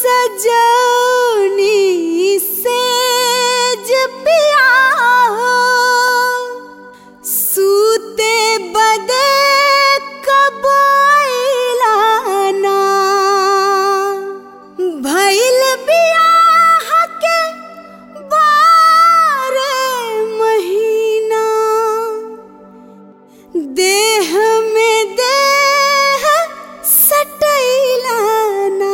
सजनी सेज पिया सूते बदे कबोइलाना भइल बियाह के 12 महीना देह में देह सटैलाना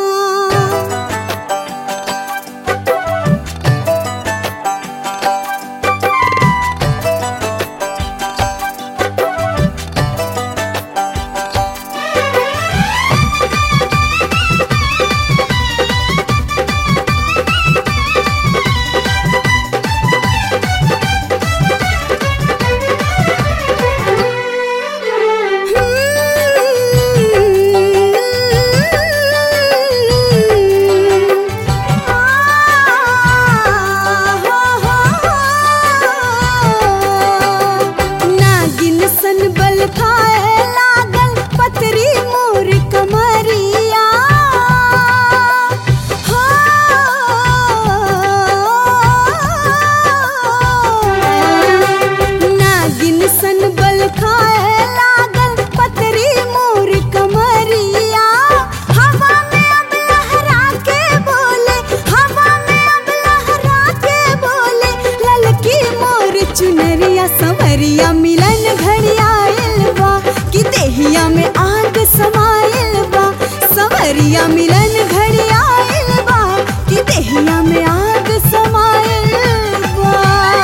चुनरिया संवरिया मिलन घड़िया बा कि देहिया में आग समाइल बा संवरिया मिलन घड़िया बा कि देहिया में आग समाइल बा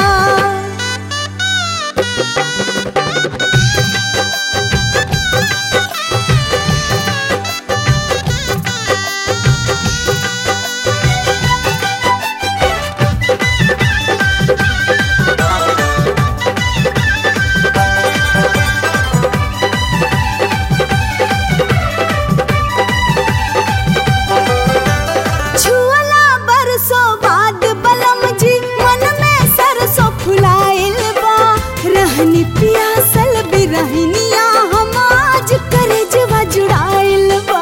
रहनी पियासल बिरहनिया हम आज करेजवा जुड़ाइल बा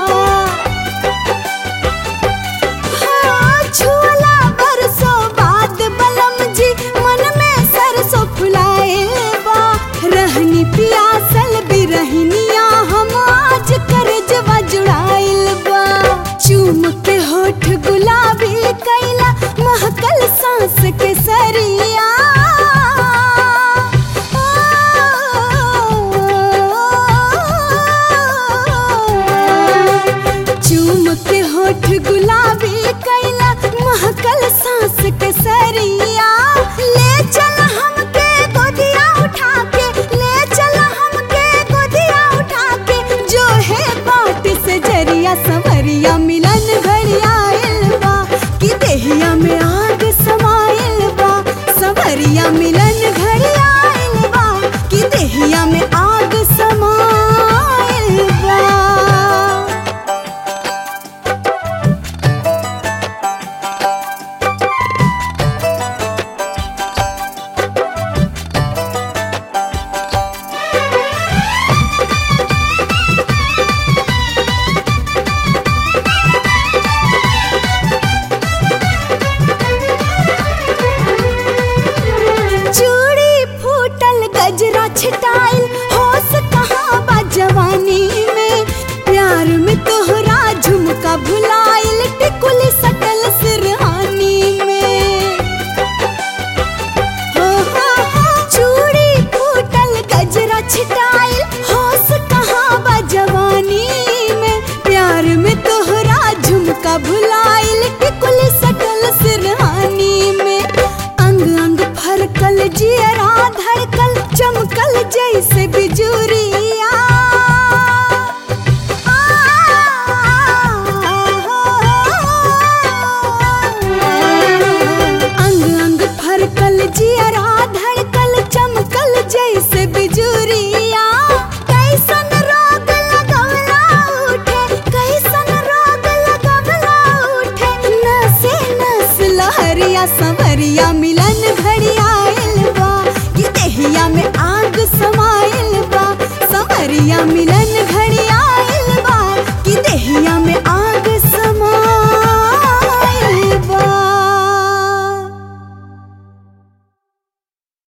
छुअला बरसों बाद बलम जी मन में सरसों फुलाइल बा रहनी पियासल बिरहनिया हम आज करेजवा जुड़ाइल बा चूम के होठ गुलाबी कैला महकल सांस के सरिया होठ गुलाब